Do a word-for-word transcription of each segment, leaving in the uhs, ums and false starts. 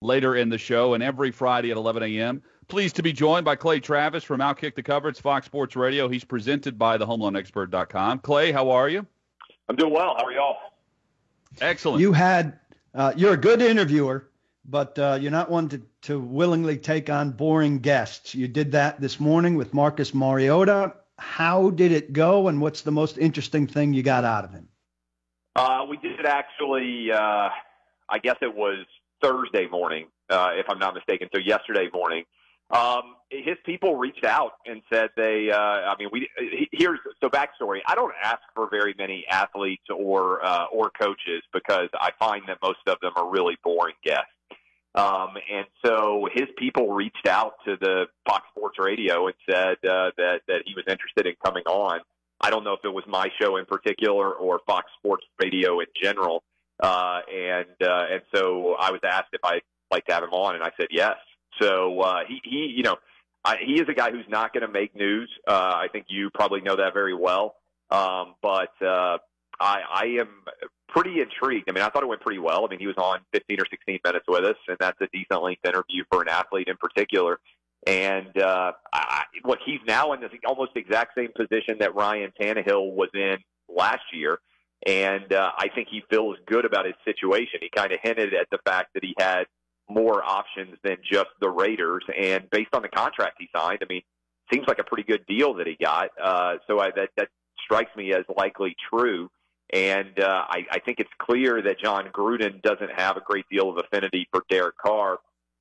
later in the show and every Friday at eleven a.m. Pleased to be joined by Clay Travis from Outkick the Cover. It's Fox Sports Radio. He's presented by the home loan expert dot com. Clay, how are you? I'm doing well. How are y'all? Excellent. You had uh, you're a good interviewer, but uh, you're not one to, to willingly take on boring guests. You did that this morning with Marcus Mariota. How did it go, and what's the most interesting thing you got out of him? Uh, we did actually, uh, I guess it was Thursday morning, uh, if I'm not mistaken, so yesterday morning. Um, his people reached out and said they, uh, I mean, we, here's, so backstory, I don't ask for very many athletes or, uh, or coaches because I find that most of them are really boring guests. Um, and so his people reached out to the Fox Sports Radio and said, uh, that, that he was interested in coming on. I don't know if it was my show in particular or Fox Sports Radio in general. Uh, and, uh, and so I was asked if I'd like to have him on, and I said yes. So uh, he, he, you know, I, he is a guy who's not going to make news. Uh, I think you probably know that very well. Um, but uh, I, I am pretty intrigued. I mean, I thought it went pretty well. I mean, he was on fifteen or sixteen minutes with us, and that's a decent length interview for an athlete in particular. And uh, I, look, he's now in the almost exact same position that Ryan Tannehill was in last year. And uh, I think he feels good about his situation. He kind of hinted at the fact that he had more options than just the Raiders. And based on the contract he signed, I mean, seems like a pretty good deal that he got. Uh, so I, that, that strikes me as likely true. And uh, I, I think it's clear that John Gruden doesn't have a great deal of affinity for Derek Carr.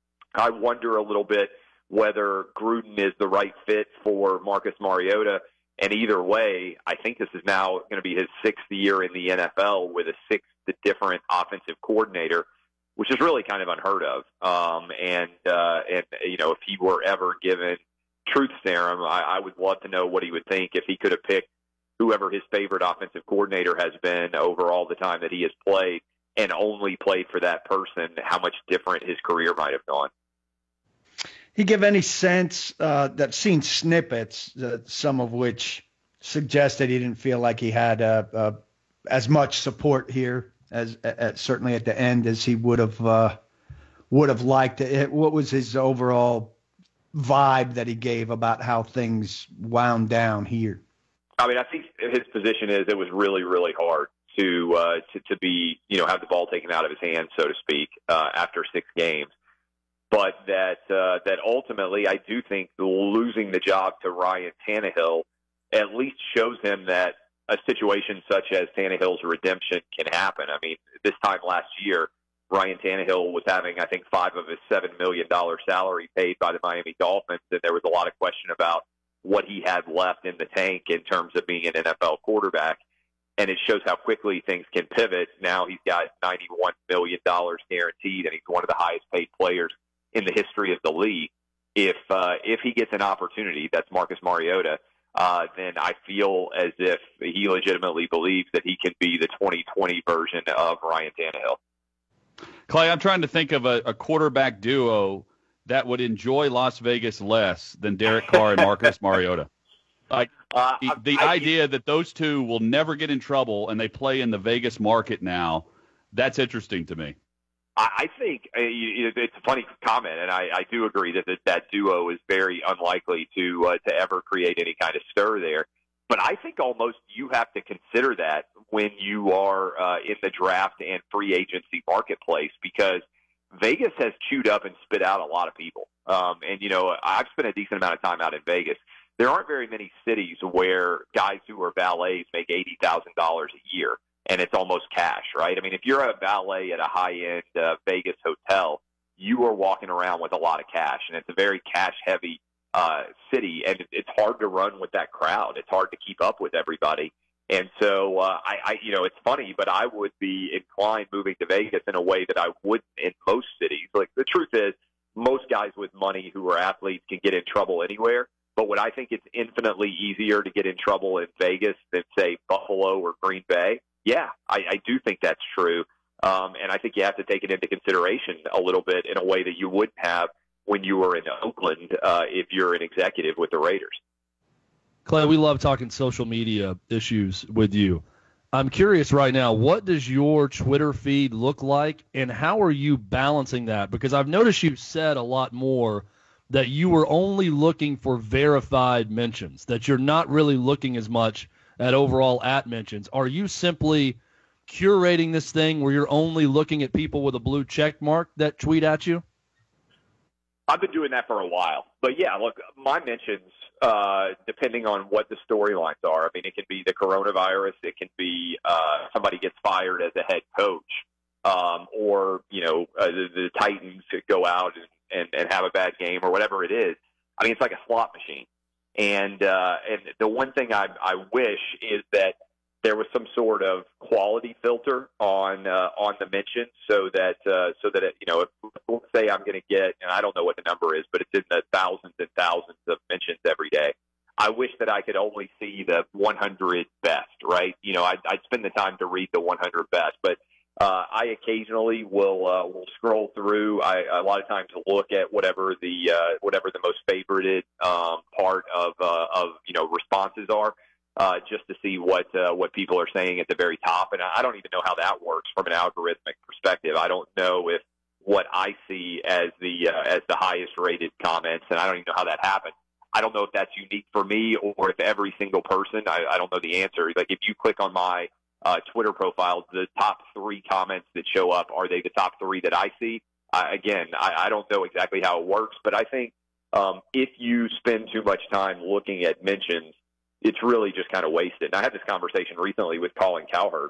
I wonder a little bit whether Gruden is the right fit for Marcus Mariota. And either way, I think this is now going to be his sixth year in the N F L with a sixth different offensive coordinator, which is really kind of unheard of. Um, and, uh, and, you know, if he were ever given truth serum, I, I would love to know what he would think if he could have picked whoever his favorite offensive coordinator has been over all the time that he has played and only played for that person, how much different his career might have gone. He give any sense uh, that seen snippets, uh, some of which suggested he didn't feel like he had uh, uh, as much support here as uh, certainly at the end as he would have uh, would have liked it. What was his overall vibe that he gave about how things wound down here? I mean, I think his position is it was really, really hard to uh, to, to be, you know, have the ball taken out of his hands, so to speak, uh, after six games. But that uh, that ultimately, I do think losing the job to Ryan Tannehill at least shows him that a situation such as Tannehill's redemption can happen. I mean, this time last year, Ryan Tannehill was having, I think, five of his seven million dollars salary paid by the Miami Dolphins, and there was a lot of question about what he had left in the tank in terms of being an N F L quarterback. And it shows how quickly things can pivot. Now he's got ninety-one million dollars guaranteed, and he's one of the highest paid players in the history of the league. If uh, if he gets an opportunity, that's Marcus Mariota, uh, then I feel as if he legitimately believes that he can be the twenty twenty version of Ryan Tannehill. Clay, I'm trying to think of a, a quarterback duo that would enjoy Las Vegas less than Derek Carr and Marcus Mariota. Like uh, the, the I, idea that those two will never get in trouble and they play in the Vegas market now, that's interesting to me. I think it's a funny comment, and I, I do agree that, that that duo is very unlikely to uh, to ever create any kind of stir there. But I think almost you have to consider that when you are uh, in the draft and free agency marketplace, because Vegas has chewed up and spit out a lot of people. Um, and, you know, I've spent a decent amount of time out in Vegas. There aren't very many cities where guys who are valets make eighty thousand dollars a year. And it's almost cash, right? I mean, if you're a valet at a high-end uh, Vegas hotel, you are walking around with a lot of cash, and it's a very cash-heavy uh, city, and it's hard to run with that crowd. It's hard to keep up with everybody. And so, uh, I, I, you know, it's funny, but I would be inclined moving to Vegas in a way that I wouldn't in most cities. Like, the truth is, most guys with money who are athletes can get in trouble anywhere. But would I think it's infinitely easier to get in trouble in Vegas than, say, Buffalo or Green Bay? Yeah, I, I do think that's true. Um, and I think you have to take it into consideration a little bit in a way that you wouldn't have when you were in Oakland uh, if you're an executive with the Raiders. Clay, we love talking social media issues with you. I'm curious right now, what does your Twitter feed look like, and how are you balancing that? Because I've noticed you said a lot more that you were only looking for verified mentions, that you're not really looking as much at overall at mentions. Are you simply curating this thing where you're only looking at people with a blue check mark that tweet at you? I've been doing that for a while. But, yeah, look, my mentions, uh, depending on what the storylines are, I mean, it can be the coronavirus. It can be uh, somebody gets fired as a head coach, um, or, you know, uh, the, the Titans go out and, and, and have a bad game or whatever it is. I mean, it's like a slot machine. And uh, and the one thing I, I wish is that there was some sort of quality filter on uh, on the mentions, so that uh, so that it, you know, if, let's say I'm going to get, and I don't know what the number is, but it's in the thousands and thousands of mentions every day. I wish that I could only see the one hundred best, right? You know, I'd, I'd spend the time to read the one hundred best, but uh, I occasionally will uh, will scroll through. I a lot of times look at whatever the uh, whatever the most favorited um, part of uh, of you know responses are. Uh, just to see what uh, what people are saying at the very top, and I don't even know how that works from an algorithmic perspective. I don't know if what I see as the uh, as the highest rated comments, and I don't even know how that happens. I don't know if that's unique for me or if every single person. I, I don't know the answer. Like if you click on my uh, Twitter profile, the top three comments that show up, are they the top three that I see? Uh, again, I, I don't know exactly how it works, but I think um, if you spend too much time looking at mentions, it's really just kind of wasted. And I had this conversation recently with Colin Cowherd,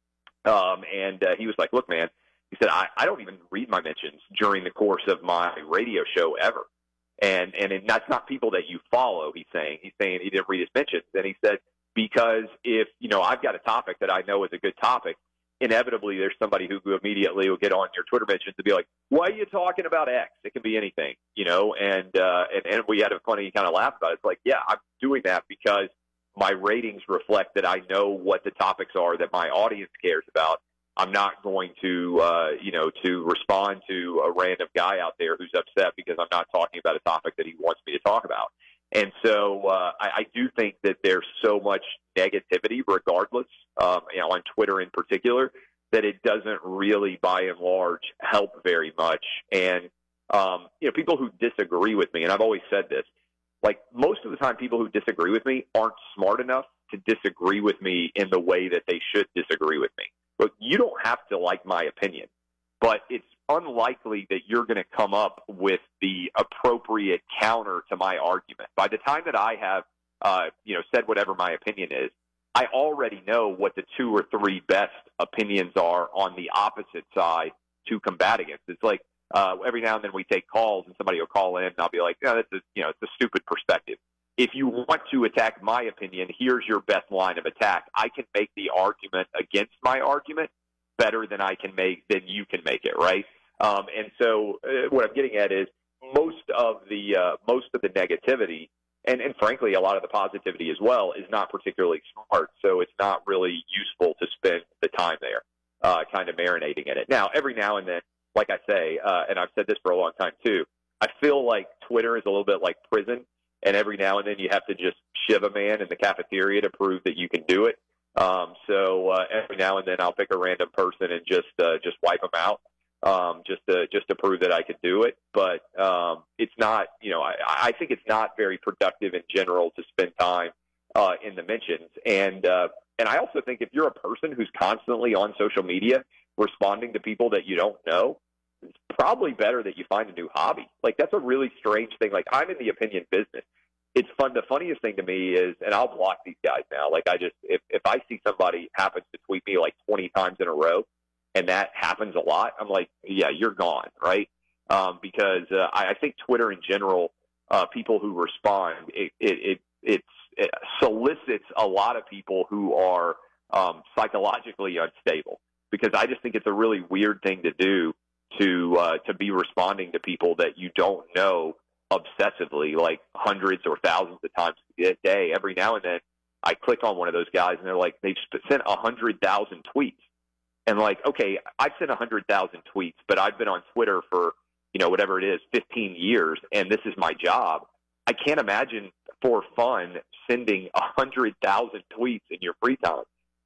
um, and uh, he was like, look, man, he said, I, I don't even read my mentions during the course of my radio show ever. And, and and that's not people that you follow, he's saying. He's saying he didn't read his mentions. And he said, because if, you know, I've got a topic that I know is a good topic, inevitably there's somebody who immediately will get on your Twitter mentions and be like, why are you talking about X? It can be anything, you know, and, uh, and, and we had a funny kind of laugh about it. It's like, yeah, I'm doing that because my ratings reflect that I know what the topics are that my audience cares about. I'm not going to, uh, you know, to respond to a random guy out there who's upset because I'm not talking about a topic that he wants me to talk about. And so uh, I, I do think that there's so much negativity, regardless, um, you know, on Twitter in particular, that it doesn't really, by and large, help very much. And um, you know, people who disagree with me, and I've always said this, like most of the time, people who disagree with me aren't smart enough to disagree with me in the way that they should disagree with me. But you don't have to like my opinion, but it's unlikely that you're going to come up with the appropriate counter to my argument. By the time that I have, uh, you know, said whatever my opinion is, I already know what the two or three best opinions are on the opposite side to combat against. It's like uh, every now and then we take calls and somebody will call in and I'll be like, no, that's a, you know, it's a stupid perspective. If you want to attack my opinion, here's your best line of attack. I can make the argument against my argument better than I can make, than you can make it, right? Um, and so uh, what I'm getting at is most of the uh, most of the negativity, and, and frankly, a lot of the positivity as well, is not particularly smart. So it's not really useful to spend the time there, uh, kind of marinating in it. Now, every now and then, like I say, uh, and I've said this for a long time too, I feel like Twitter is a little bit like prison. And every now and then you have to just shiv a man in the cafeteria to prove that you can do it. Um, so uh, every now and then I'll pick a random person and just uh, just wipe them out, um, just to just to prove that I could do it. But um, it's not, you know, I, I think it's not very productive in general to spend time uh, in the mentions. And uh, and I also think if you're a person who's constantly on social media responding to people that you don't know, it's probably better that you find a new hobby. Like, that's a really strange thing. Like, I'm in the opinion business. It's fun. The funniest thing to me is, and I'll block these guys now. Like, I just, if, if I see somebody happens to tweet me like twenty times in a row, and that happens a lot, I'm like, yeah, you're gone, right? Um, because uh, I, I think Twitter in general, uh, people who respond, it, it, it, it's, it solicits a lot of people who are um, psychologically unstable, because I just think it's a really weird thing to do, to uh, to be responding to people that you don't know obsessively, like hundreds or thousands of times a day. Every now and then I click on one of those guys and they're like, they've sent a hundred thousand tweets. And like, okay, I've sent a hundred thousand tweets, but I've been on Twitter for, you know, whatever it is, fifteen years, and this is my job. I can't imagine for fun sending a hundred thousand tweets in your free time. Like,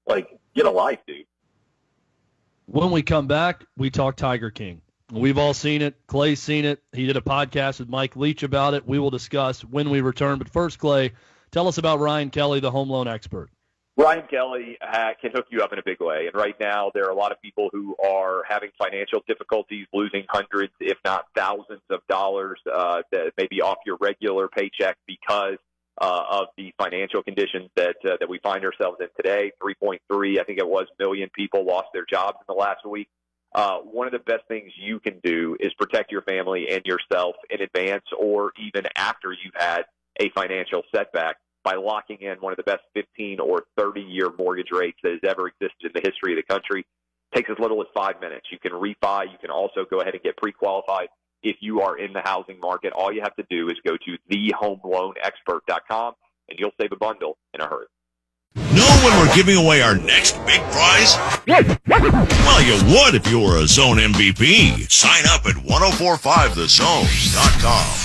Get a life, dude. When we come back, we talk Tiger King. We've all seen it. Clay's seen it. He did a podcast with Mike Leach about it. We will discuss when we return. But first, Clay, tell us about Ryan Kelly, the home loan expert. Ryan Kelly uh, can hook you up in a big way. And right now, there are a lot of people who are having financial difficulties, losing hundreds, if not thousands of dollars uh, that maybe off your regular paycheck because uh, of the financial conditions that uh, that we find ourselves in today. three point three, I think it was, million people lost their jobs in the last week. Uh, one of the best things you can do is protect your family and yourself in advance or even after you've had a financial setback by locking in one of the best fifteen or thirty-year mortgage rates that has ever existed in the history of the country. It takes as little as five minutes. You can refi. You can also go ahead and get pre-qualified if you are in the housing market. All you have to do is go to the home loan expert dot com, and you'll save a bundle in a hurry. Know when we're giving away our next big prize? Well, you would if you were a Zone M V P. Sign up at ten forty-five the zone dot com.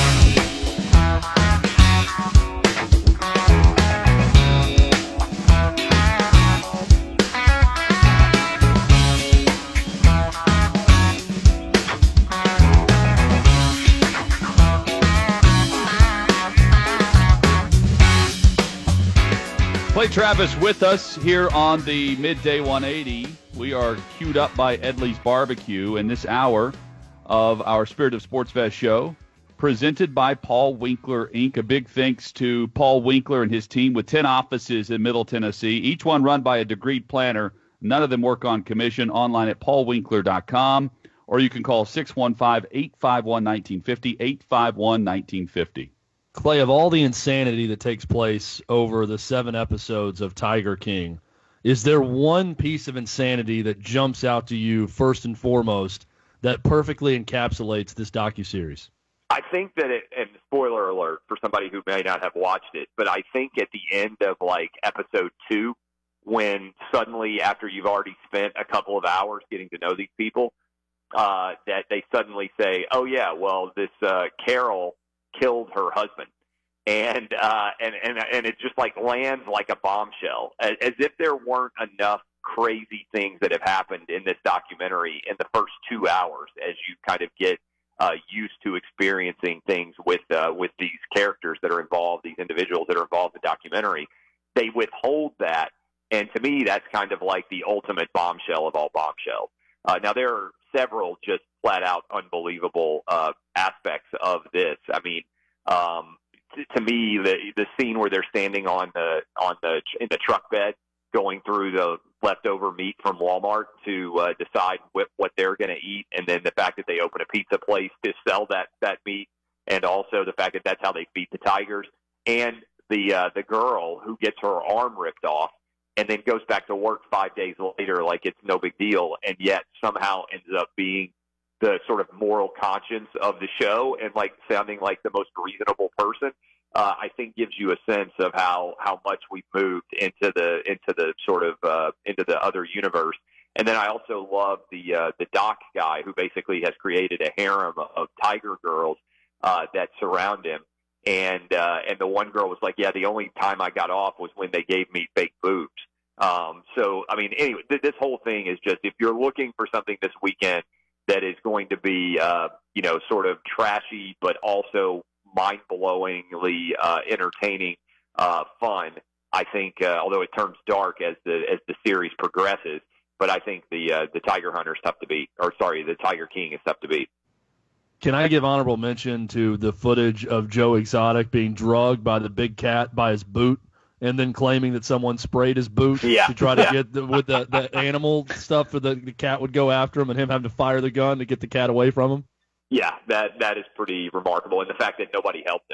Clay Travis with us here on the Midday one eighty. We are queued up by Edley's Barbecue in this hour of our Spirit of Sports Fest show, presented by Paul Winkler, Incorporated. A big thanks to Paul Winkler and his team with ten offices in Middle Tennessee, each one run by a degreed planner. None of them work on commission. Online at paul winkler dot com, or you can call six one five, eight five one, one nine five zero, eight five one, one nine five zero. Clay, of all the insanity that takes place over the seven episodes of Tiger King, is there one piece of insanity that jumps out to you first and foremost that perfectly encapsulates this docuseries? I think that it, and spoiler alert for somebody who may not have watched it, but I think at the end of like episode two, when suddenly after you've already spent a couple of hours getting to know these people, uh, that they suddenly say, oh yeah, well, this uh, Carol killed her husband, and uh, and and and it just like lands like a bombshell, as, as if there weren't enough crazy things that have happened in this documentary in the first two hours, as you kind of get uh, used to experiencing things with uh, with these characters that are involved, these individuals that are involved in the documentary. They withhold that, and to me, that's kind of like the ultimate bombshell of all bombshells. Uh, now there are several just flat out unbelievable uh, aspects of this. I mean, um, t- to me, the the scene where they're standing on the on the in the truck bed, going through the leftover meat from Walmart to uh, decide what, what they're going to eat, and then the fact that they open a pizza place to sell that that meat, and also the fact that that's how they feed the tigers, and the uh, the girl who gets her arm ripped off and then goes back to work five days later like it's no big deal, and yet somehow ends up being the sort of moral conscience of the show and like sounding like the most reasonable person, uh, I think gives you a sense of how, how much we've moved into the into the sort of uh, into the other universe. And then I also love the uh, the doc guy who basically has created a harem of tiger girls uh, that surround him. And uh, and the one girl was like, yeah, the only time I got off was when they gave me fake boobs. Um, so, I mean, anyway, th- this whole thing is just, if you're looking for something this weekend that is going to be, uh, you know, sort of trashy, but also mind-blowingly uh, entertaining, uh, fun, I think, uh, although it turns dark as the as the series progresses, but I think the uh, the Tiger Hunter is tough to beat, or sorry, the Tiger King is tough to beat. Can I give honorable mention to the footage of Joe Exotic being drugged by the big cat by his boot, and then claiming that someone sprayed his boot yeah. to try to yeah. get the, with the, the animal stuff, for the, the cat would go after him, and him having to fire the gun to get the cat away from him? Yeah, that that is pretty remarkable, and the fact that nobody helped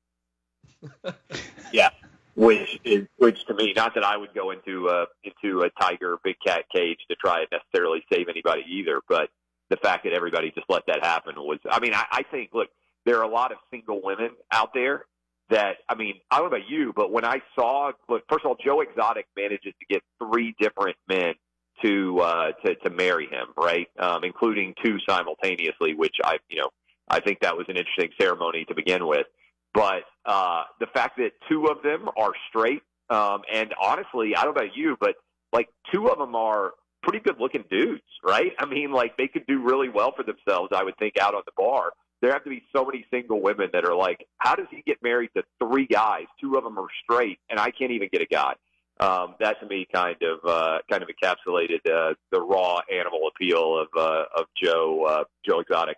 him. yeah, which is which to me, not that I would go into uh, into a tiger big cat cage to try and necessarily save anybody either, but the fact that everybody just let that happen was, I mean, I, I think, look, there are a lot of single women out there that, I mean, I don't know about you, but when I saw, look, first of all, Joe Exotic manages to get three different men to uh, to, to marry him, right, um, including two simultaneously, which I, you know, I think that was an interesting ceremony to begin with. But uh, the fact that two of them are straight, um, and honestly, I don't know about you, but like two of them are pretty good-looking dudes, right? I mean, like they could do really well for themselves, I would think, out on the bar. There have to be so many single women that are like, how does he get married to three guys? Two of them are straight, and I can't even get a guy. Um, that to me kind of uh, kind of encapsulated uh, the raw animal appeal of uh, of Joe uh, Joe Exotic.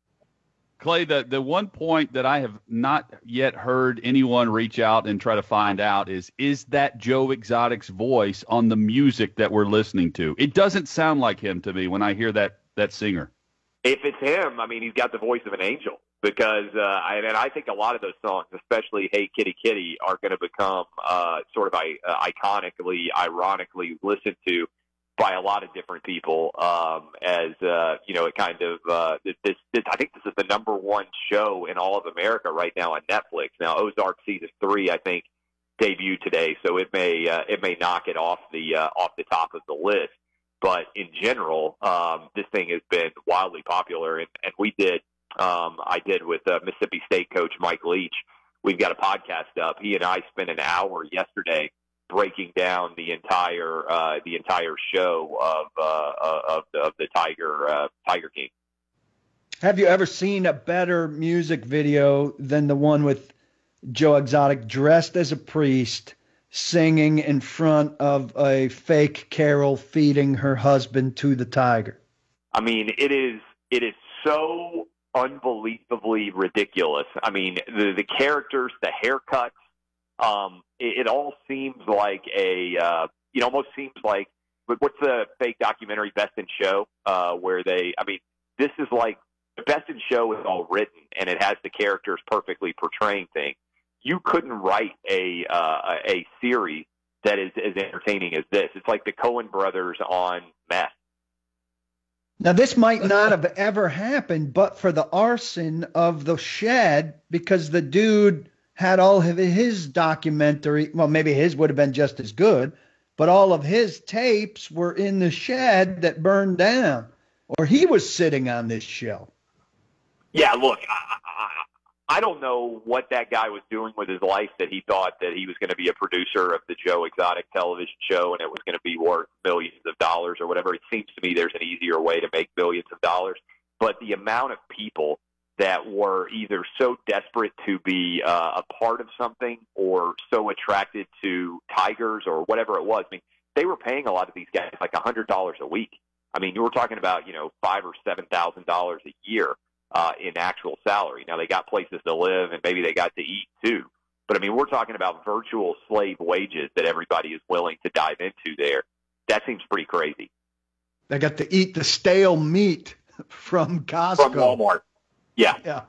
Clay, the, the one point that I have not yet heard anyone reach out and try to find out is, is that Joe Exotic's voice on the music that we're listening to? It doesn't sound like him to me when I hear that, that singer. If it's him, I mean, he's got the voice of an angel because, uh, I, and I think a lot of those songs, especially Hey Kitty Kitty, are going to become uh, sort of uh, iconically, ironically listened to by a lot of different people, um, as, uh, you know, it kind of, uh, this, this, I think this is the number one show in all of America right now on Netflix. Now, Ozark season three, I think, debuted today, so it may, uh, it may knock it off the, uh, off the top of the list. But in general, um, this thing has been wildly popular, and, and we did, um, I did with uh, Mississippi State coach Mike Leach. We've got a podcast up. He and I spent an hour yesterday breaking down the entire uh, the entire show of uh, of, of the Tiger uh, Tiger King. Have you ever seen a better music video than the one with Joe Exotic dressed as a priest singing in front of a fake Carol feeding her husband to the tiger? I mean, it is it is so unbelievably ridiculous. I mean, the the characters, the haircuts. Um, it, it all seems like a, uh, it almost seems like, what's the fake documentary Best in Show, uh, where they, I mean, this is like, the Best in Show is all written and it has the characters perfectly portraying things. You couldn't write a, uh, a series that is as entertaining as this. It's like the Coen brothers on meth. Now, this might not have ever happened, but for the arson of the shed, because the dude had all of his documentary, well, maybe his would have been just as good, but all of his tapes were in the shed that burned down, or he was sitting on this show. Yeah, look, I, I, I don't know what that guy was doing with his life that he thought that he was going to be a producer of the Joe Exotic television show and it was going to be worth millions of dollars or whatever. It seems to me there's an easier way to make billions of dollars, but the amount of people that were either so desperate to be uh, a part of something or so attracted to tigers or whatever it was. I mean, they were paying a lot of these guys like one hundred dollars a week. I mean, you were talking about, you know, five or seven thousand dollars a year uh, in actual salary. Now, they got places to live and maybe they got to eat too. But, I mean, we're talking about virtual slave wages that everybody is willing to dive into there. That seems pretty crazy. They got to eat the stale meat from Costco. From Walmart. Yeah. Yeah.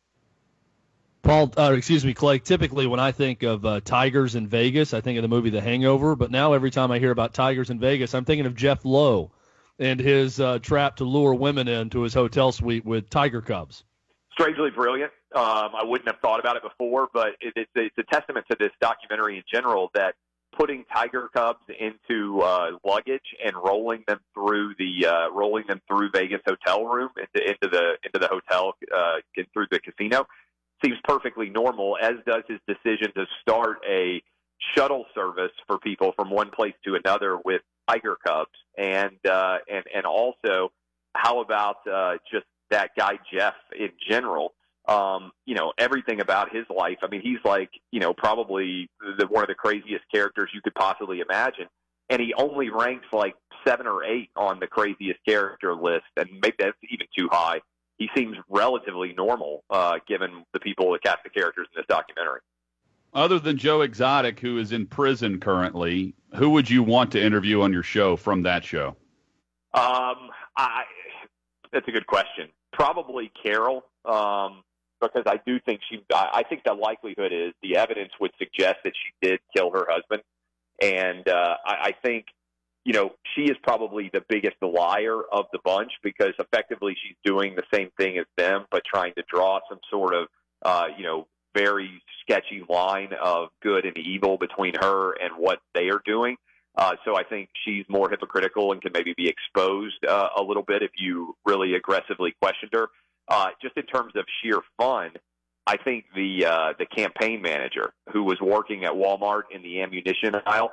Paul, uh, excuse me, Clay, typically when I think of uh, tigers in Vegas, I think of the movie The Hangover. But now every time I hear about tigers in Vegas, I'm thinking of Jeff Lowe and his uh, trap to lure women into his hotel suite with tiger cubs. Strangely brilliant. Um, I wouldn't have thought about it before, but it, it's, it's a testament to this documentary in general that putting tiger cubs into uh, luggage and rolling them through the uh, rolling them through Vegas hotel room into into the into the hotel uh, through the casino seems perfectly normal. As does his decision to start a shuttle service for people from one place to another with tiger cubs, and uh, and and also how about uh, just that guy Jeff in general. Um, you know, everything about his life. I mean, he's like, you know, probably the, one of the craziest characters you could possibly imagine. And he only ranks like seven or eight on the craziest character list. And maybe that's even too high. He seems relatively normal, uh, given the people that cast the characters in this documentary. Other than Joe Exotic, who is in prison currently, who would you want to interview on your show from that show? Um, I, that's a good question. Probably Carol. Um, Because I do think she, I think the likelihood is the evidence would suggest that she did kill her husband. And uh, I, I think, you know, she is probably the biggest liar of the bunch because effectively she's doing the same thing as them, but trying to draw some sort of, uh, you know, very sketchy line of good and evil between her and what they are doing. Uh, so I think she's more hypocritical and can maybe be exposed uh, a little bit if you really aggressively questioned her. Uh, just in terms of sheer fun, I think the uh, the campaign manager who was working at Walmart in the ammunition aisle,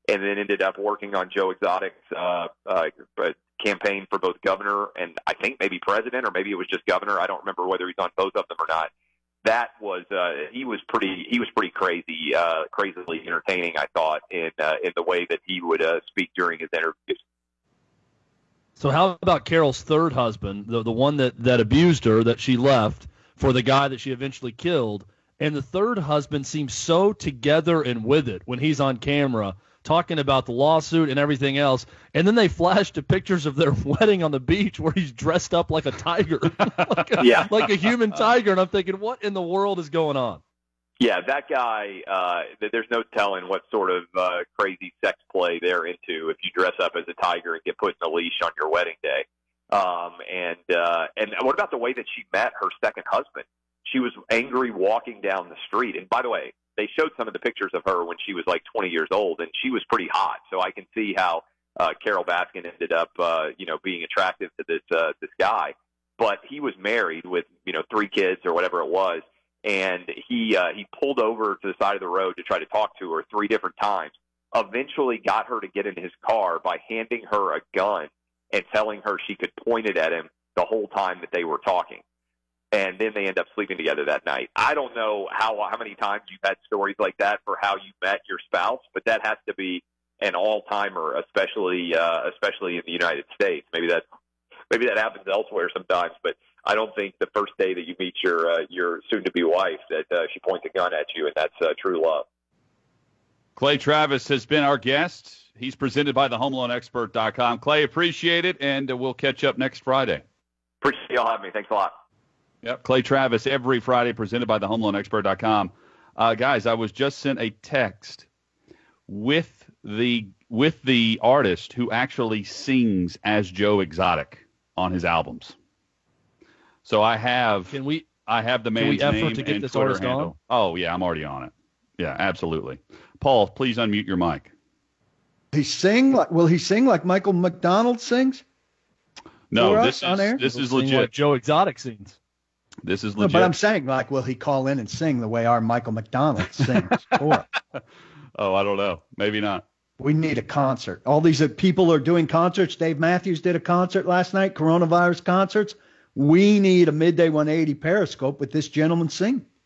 and then ended up working on Joe Exotic's uh, uh, campaign for both governor and I think maybe president, or maybe it was just governor. I don't remember whether he's on both of them or not. That was uh, he was pretty he was pretty crazy, uh, crazily entertaining, I thought, in uh, in the way that he would uh, speak during his interviews. So how about Carol's third husband, the the one that, that abused her, that she left for the guy that she eventually killed? And the third husband seems so together and with it when he's on camera talking about the lawsuit and everything else. And then they flash to pictures of their wedding on the beach where he's dressed up like a tiger, like, a, yeah. like a human tiger. And I'm thinking, what in the world is going on? Yeah, that guy, uh, there's no telling what sort of uh, crazy sex play they're into if you dress up as a tiger and get put in a leash on your wedding day. Um, and uh, and what about the way that she met her second husband? She was angry walking down the street. And by the way, they showed some of the pictures of her when she was like twenty years old, and she was pretty hot. So I can see how uh, Carol Baskin ended up, uh, you know, being attractive to this uh, this guy. But he was married with, you know, three kids or whatever it was. And he uh, he pulled over to the side of the road to try to talk to her three different times, eventually got her to get in his car by handing her a gun and telling her she could point it at him the whole time that they were talking. And then they end up sleeping together that night. I don't know how how many times you've had stories like that for how you met your spouse, but that has to be an all-timer, especially uh, especially in the United States. Maybe that maybe that happens elsewhere sometimes, but I don't think the first day that you meet your uh, your soon-to-be wife that uh, she points a gun at you, and that's uh, true love. Clay Travis has been our guest. He's presented by the home loan expert dot com. Clay, appreciate it, and uh, we'll catch up next Friday. Appreciate y'all having me. Thanks a lot. Yep, Clay Travis every Friday, presented by the home loan expert dot com. Uh, guys, I was just sent a text with the with the artist who actually sings as Joe Exotic on his albums. So I have Can we I have the can man's we effort name to get and this Twitter artist handle. on? Oh yeah, I'm already on it. Yeah, absolutely. Paul, please unmute your mic. He sing like will he sing like Michael McDonald sings? No, For this us on is air? this is Sing like legit. Joe Exotic scenes. This is No, legit. but I'm saying, like, will he call in and sing the way our Michael McDonald sings? Or oh, I don't know. Maybe not. we need a concert. All these uh, people are doing concerts. Dave Matthews did a concert last night, coronavirus concerts. We need a Midday one eighty Periscope with this gentleman sing.